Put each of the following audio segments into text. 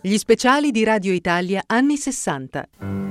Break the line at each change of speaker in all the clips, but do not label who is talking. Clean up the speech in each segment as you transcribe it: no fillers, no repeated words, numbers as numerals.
Gli speciali di Radio Italia anni 60.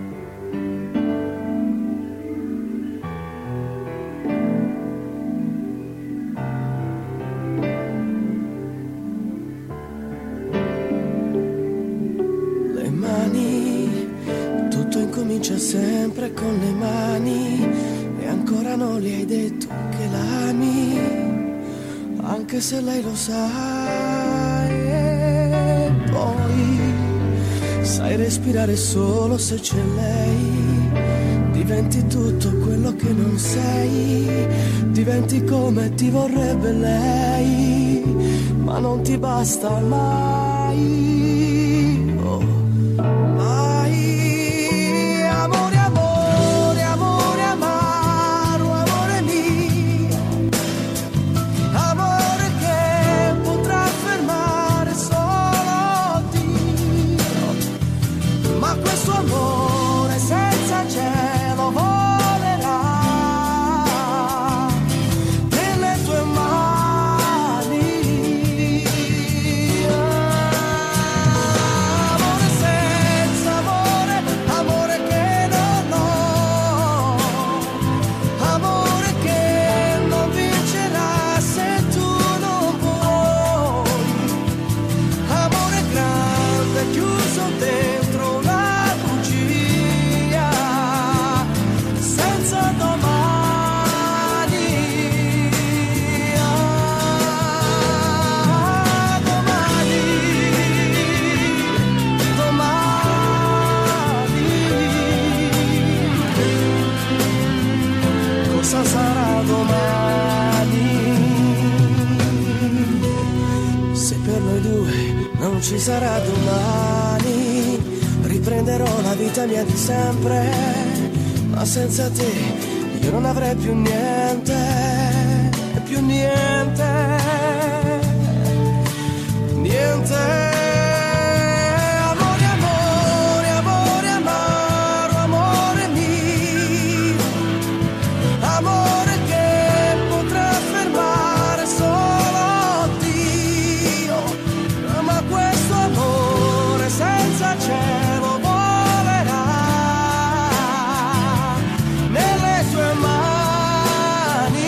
Le mani, tutto incomincia sempre con le mani, e ancora non le hai detto che l'ami, anche se lei lo sa. E poi sai respirare solo se c'è lei, diventi tutto quello che non sei, diventi come ti vorrebbe lei, ma non ti basta mai. Oh, mai. Amore, amore, amore amaro, amore mio, amore che potrà fermare solo Dio, ma questo amore senza cielo volerà nelle tue mani. Amore senza amore, amore che non ho, amore che non vincerà se tu non vuoi, amore grande chiuso dentro una bugia senza domani. Domani, domani, cosa sarà domani? Se per noi due non ci sarà domani, riprenderò la vita mia di sempre, ma senza te io non avrei più niente, più niente, niente. Amore, amore, amore amaro, amore mio, amore che potrà fermare solo Dio, ma questo amore senza cielo volerà nelle tue mani.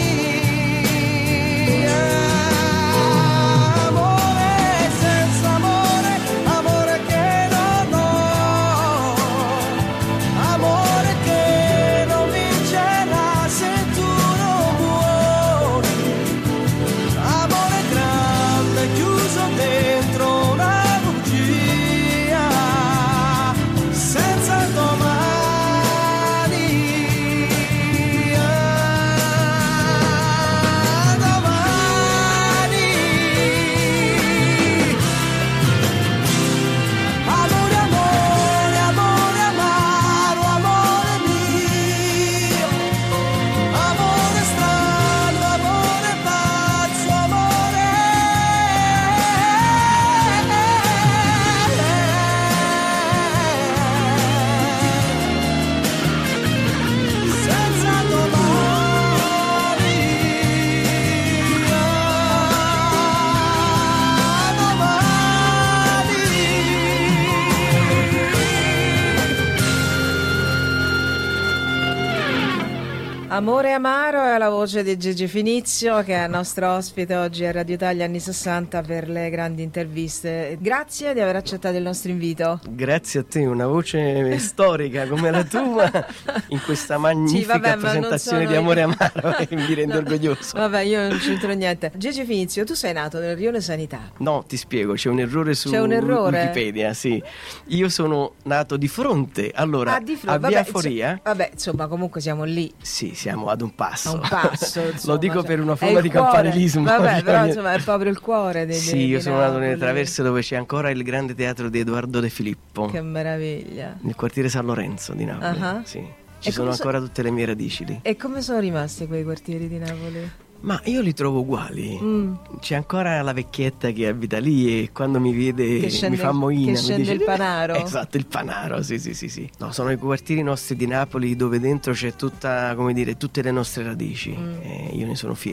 Amore senza amore, amore che non ho, amore che non vincerà se tu non vuoi, amore grande chiuso dentro una bugia senza domani. Domani. Amore, amore, amore amaro, amore mio, amore strano, amore pazzo, amore senza domani.
Amore amaro è la voce di Gigi Finizio, che è il nostro ospite oggi a Radio Italia anni 60 per le grandi interviste. Grazie di aver accettato il nostro invito.
Grazie a te, una voce storica come la tua in questa magnifica
Sì, vabbè, ma non
presentazione
sono
di Amore
io.
amaro, e mi rende
No.
orgoglioso.
Vabbè, io non c'entro niente. Gigi Finizio, tu sei nato nel Rione Sanità.
No, ti spiego, c'è un errore su
C'è un errore?
Wikipedia, sì. Io sono nato di fronte, allora,
Ah, di fronte.
a Via
Vabbè,
Foria.
vabbè, insomma, comunque siamo lì.
Sì, siamo ad un passo.
A un passo, insomma,
Lo dico
cioè,
per una
è
forma
il
di
cuore.
campanilismo.
Vabbè, però insomma è proprio il cuore
Sì, io sono nato nelle traverse dove c'è ancora il grande teatro di Edoardo De Filippo,
Che meraviglia.
nel quartiere San Lorenzo di Napoli.
Ah.
Sì.
E
Ci sono
come so-
ancora tutte le mie radici lì.
E come sono rimasti quei quartieri di Napoli?
Ma io li trovo uguali. C'è ancora la vecchietta che abita lì e quando mi vede
Che scende-
mi fa moina.
che
mi
scende
dice,
il Panaro."
Esatto, il Panaro, sì. No, sono i quartieri nostri di Napoli dove dentro c'è tutta, come dire, tutte le nostre radici. E io ne sono fiero.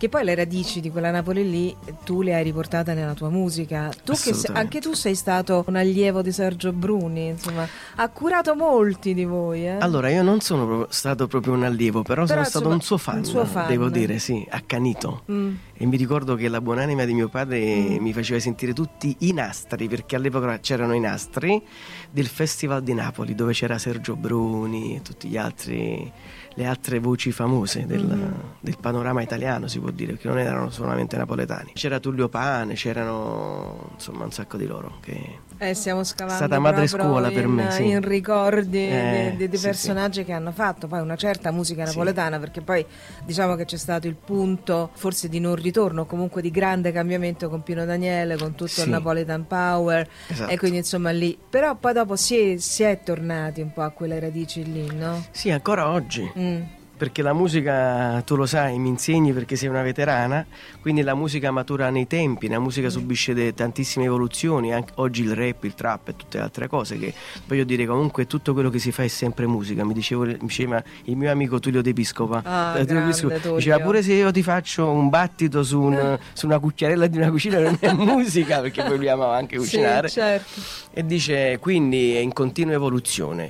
che poi le radici di quella Napoli lì tu le hai riportate nella tua musica. Tu anche tu sei stato un allievo di Sergio Bruni, insomma, ha curato molti di voi.
Allora, io non sono stato proprio un allievo, però sono stato un suo fan, devo dire, sì, accanito. E mi ricordo che la buonanima di mio padre mi faceva sentire tutti i nastri, perché all'epoca c'erano i nastri del Festival di Napoli, dove c'era Sergio Bruni e tutti gli altri, le altre voci famose del panorama italiano, si può dire, che non erano solamente napoletani. C'era Tullio Pane, c'erano insomma un sacco di loro che
stiamo scavando,
è stata madre scuola per me, sì.
In ricordi di personaggi che hanno fatto poi una certa musica napoletana, perché poi diciamo che c'è stato il punto forse di non ritorno, comunque di grande cambiamento con Pino Daniele, con tutto il Napoletan Power, e quindi insomma lì, però poi dopo si è tornati un po' a quelle radici lì, no?
Sì, ancora oggi. Perché la musica, tu lo sai, mi insegni perché sei una veterana, quindi la musica matura nei tempi, la musica subisce tantissime evoluzioni, anche oggi il rap, il trap e tutte le altre cose, che voglio dire, comunque tutto quello che si fa è sempre musica. Mi diceva il mio amico Tullio De Piscopa, diceva pure se io ti faccio un battito su una cucchiarella di una cucina non è musica, perché poi lui amava anche cucinare.
Sì, certo.
E dice, quindi è in continua evoluzione,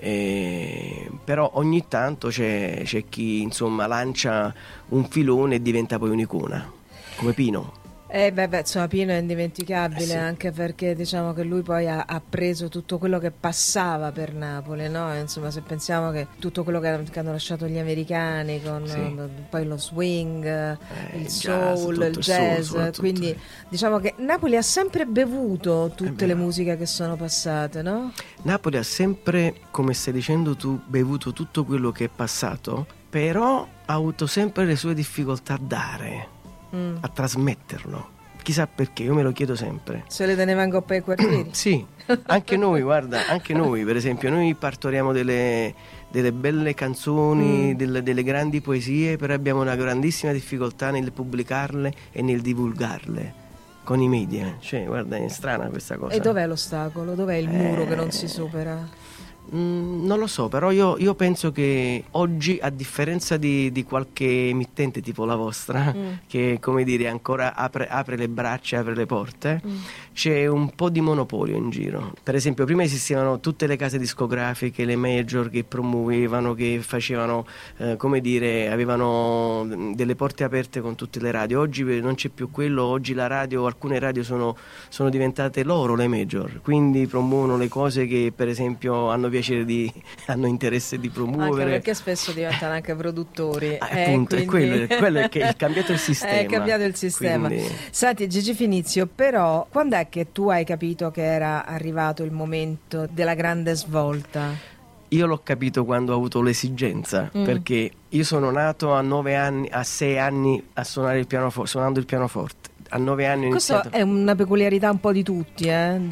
però ogni tanto c'è chi insomma lancia un filone e diventa poi un'icona, come Pino.
Insomma, Pino è indimenticabile, anche perché diciamo che lui poi ha preso tutto quello che passava per Napoli, no? Insomma, se pensiamo che tutto quello che hanno lasciato gli americani con poi lo swing, il soul, il jazz, quindi diciamo che Napoli ha sempre bevuto tutte le musiche che sono passate, no?
Napoli ha sempre, come stai dicendo tu, bevuto tutto quello che è passato, però ha avuto sempre le sue difficoltà a dare, a trasmetterlo. Chissà perché, io me lo chiedo sempre.
Se le teneva in coppa ai quartieri?
Sì, anche noi, guarda, anche noi, per esempio, noi partoriamo delle belle canzoni, delle grandi poesie, però abbiamo una grandissima difficoltà nel pubblicarle e nel divulgarle con i media. Cioè, guarda, è strana questa cosa.
E dov'è l'ostacolo? Dov'è il muro che non si supera?
Non lo so, però io penso che oggi, a differenza di qualche emittente tipo la vostra, che come dire ancora apre le braccia, apre le porte, c'è un po' di monopolio in giro. Per esempio, prima esistevano tutte le case discografiche, le major che promuovevano, che facevano, come dire, avevano delle porte aperte con tutte le radio. Oggi non c'è più quello, oggi la radio, alcune radio sono diventate loro le major, quindi promuovono le cose che per esempio hanno hanno interesse di promuovere,
anche perché spesso diventano anche produttori,
appunto, quindi... è quello che è cambiato il sistema.
È cambiato il sistema.
Quindi...
Senti Gigi Finizio, però quando è che tu hai capito che era arrivato il momento della grande svolta?
Io l'ho capito quando ho avuto l'esigenza, perché io sono nato a 6 anni a suonare suonando il pianoforte. A 9 anni ho iniziato.
Questo è una peculiarità un po' di tutti,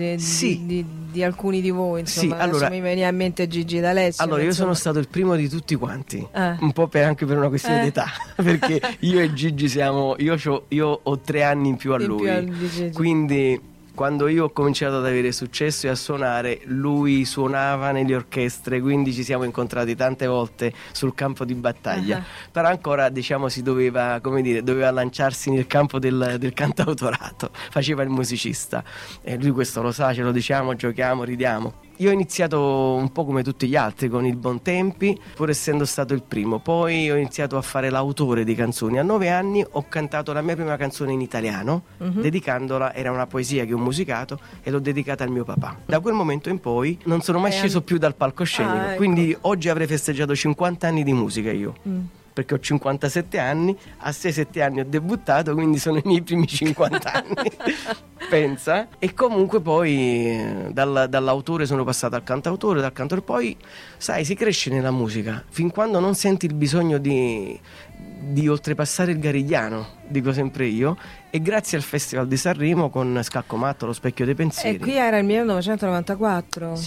di alcuni di voi, insomma.
Sì, allora,
mi veniva in mente Gigi D'Alessio.
Allora, io sono stato il primo di tutti quanti, un po' anche per una questione d'età, perché io e Gigi io ho 3 anni in più a lui, quindi quando io ho cominciato ad avere successo e a suonare, lui suonava nelle orchestre, quindi ci siamo incontrati tante volte sul campo di battaglia. Però ancora, diciamo, doveva lanciarsi nel campo del cantautorato, faceva il musicista. E lui questo lo sa, ce lo diciamo, giochiamo, ridiamo. Io ho iniziato un po' come tutti gli altri con il Bontempi, pur essendo stato il primo. Poi ho iniziato a fare l'autore di canzoni. A 9 anni ho cantato la mia prima canzone in italiano, dedicandola, era una poesia che ho musicato e l'ho dedicata al mio papà. Da quel momento in poi non sono mai sceso più dal palcoscenico, ecco. Quindi oggi avrei festeggiato 50 anni di musica io. Perché ho 57 anni, a 6-7 anni ho debuttato, quindi sono i miei primi 50 anni, pensa. E comunque poi dall'autore sono passato al cantautore, dal cantautore, poi sai, si cresce nella musica, fin quando non senti il bisogno di oltrepassare il Garigliano, dico sempre io, e grazie al Festival di Sanremo con Scacco Matto, Lo specchio dei pensieri.
E qui era il 1994?
Sì.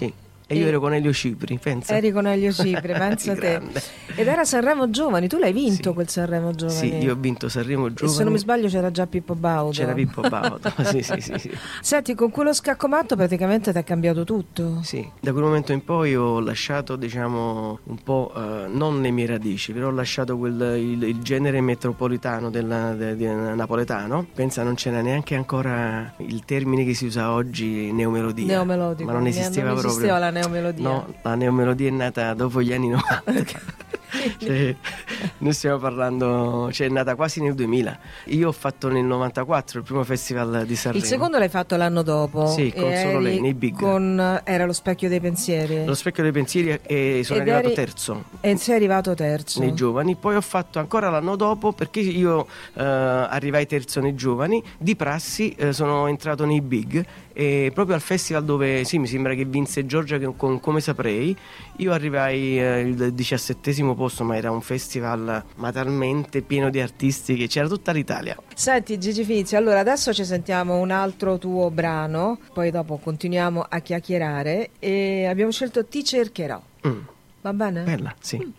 E io ero con Elio Cipri, pensa.
Eri con Elio Cipri, pensa te. Ed era Sanremo Giovani, tu l'hai vinto quel Sanremo Giovani?
Sì, io ho vinto Sanremo Giovani.
E se non mi sbaglio c'era già Pippo Baudo.
C'era Pippo Baudo, sì.
Senti, con quello scaccomatto praticamente ti è cambiato tutto.
Sì, da quel momento in poi ho lasciato, diciamo, un po', non le mie radici, però ho lasciato il genere metropolitano napoletano. Pensa, non c'era neanche ancora il termine che si usa oggi, neomelodia.
Neomelodico.
Ma non esisteva proprio.
Non esisteva la neomelodia.
No, la neomelodia è nata dopo gli anni 90. Cioè, noi stiamo parlando, cioè è nata quasi nel 2000. Io ho fatto nel 94 il primo festival di Sanremo.
Il secondo l'hai fatto l'anno dopo?
Sì, con solo lei, nei big.
Era Lo Specchio dei Pensieri.
Lo Specchio dei Pensieri, e sono arrivato terzo.
E sei arrivato terzo
nei Giovani. Poi ho fatto ancora l'anno dopo, perché io arrivai terzo nei Giovani. Di prassi sono entrato nei big, e proprio al festival dove mi sembra che vinse Giorgia con Come Saprei. Io arrivai il 17° posto, ma era un festival ma talmente pieno di artisti che c'era tutta l'Italia.
Senti Gigi Finzi, allora adesso ci sentiamo un altro tuo brano, poi dopo continuiamo a chiacchierare, e abbiamo scelto Ti cercherò. Va bene?
Bella, sì.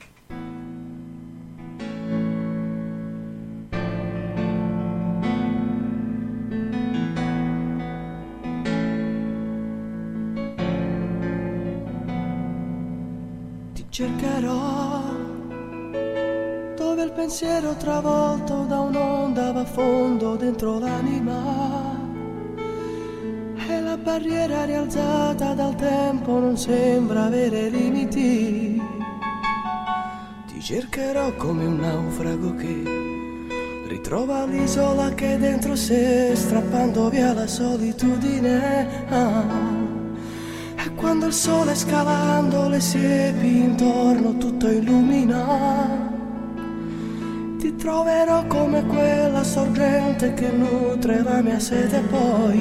Cercherò dove il pensiero travolto da un'onda va a fondo dentro l'anima, e la barriera rialzata dal tempo non sembra avere limiti. Ti cercherò come un naufrago che ritrova l'isola che è dentro sé, strappando via la solitudine. E quando il sole scalando le siepi intorno tutto illumina, ti troverò come quella sorgente che nutre la mia sete, poi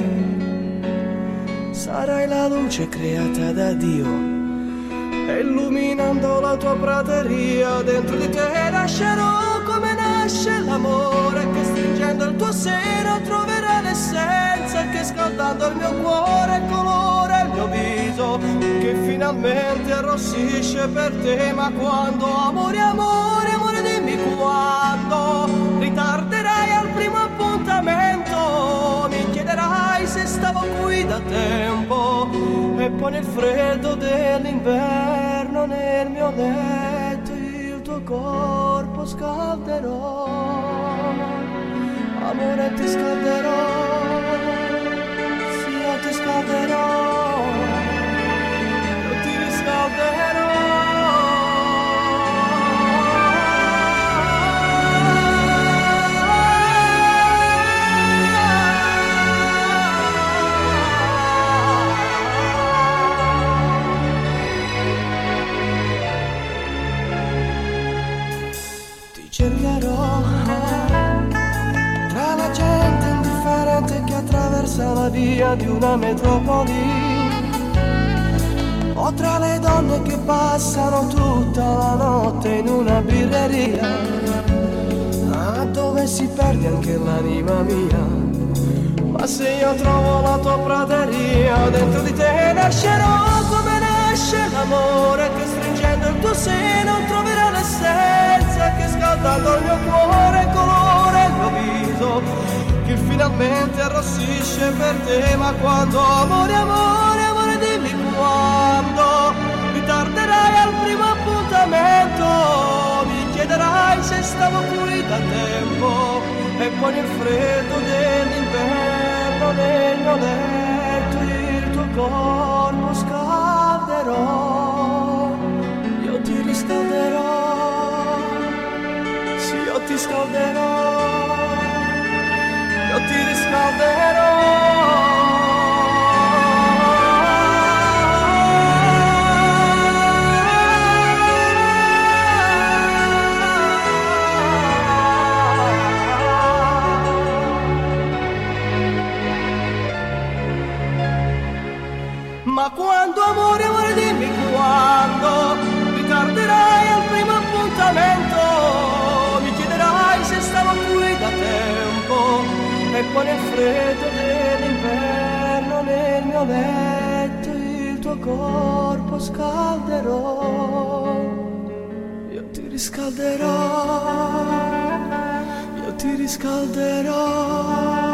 sarai la luce creata da Dio, e illuminando la tua prateria dentro di te nascerò come nasce l'amore, che stringendo il tuo seno troverà l'essenza, che scaldando il mio cuore colora il mio viso, che finalmente arrossisce per te. Ma quando amore, dimmi quando ritarderai al primo appuntamento, mi chiederai se stavo qui da tempo, e poi nel freddo dell'inverno nel mio letto il tuo corpo scalderò, amore ti scalderò, sì io ti scalderò, io ti riscalderò. Cercherò tra la gente indifferente che attraversa la via di una metropoli, o tra le donne che passano tutta la notte in una birreria, dove si perde anche l'anima mia. Ma se io trovo la tua prateria, dentro di te nascerò come nasce l'amore, che stringendo il tuo seno troverà l'essenza, che scaldando il mio cuore colora il mio viso, che finalmente arrossisce per te. Ma quando amore, dimmi quando ritarderai al primo appuntamento, mi chiederai se stavo qui da tempo, e poi nel freddo dell'inverno nel mio letto il tuo corpo scalderò, io ti riscalderò, sì io ti scalderò, io ti riscalderò. Ma quando amore, dimmi quando ritarderai al primo appuntamento, mi chiederai se stavo qui da tempo, e poi nel freddo dell'inverno nel mio letto il tuo
tuo corpo scalderò, io ti riscalderò, io ti riscalderò.